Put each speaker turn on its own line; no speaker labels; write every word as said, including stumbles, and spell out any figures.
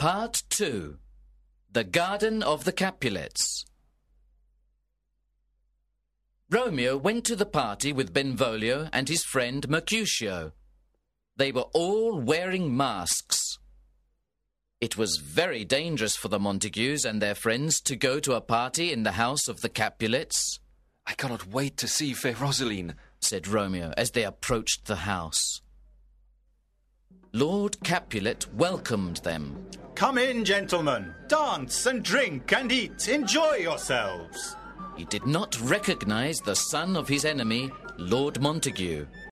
Part two. The Garden of the Capulets. Romeo went to the party with Benvolio and his friend Mercutio. They were all wearing masks. It was very dangerous for the Montagues and their friends to go to a party in the house of the Capulets.
"I cannot wait to see fair Rosaline,"
said Romeo as they approached the house. Lord Capulet welcomed them.
"Come in, gentlemen. Dance and drink and eat. Enjoy yourselves."
He did not recognize the son of his enemy, Lord Montague.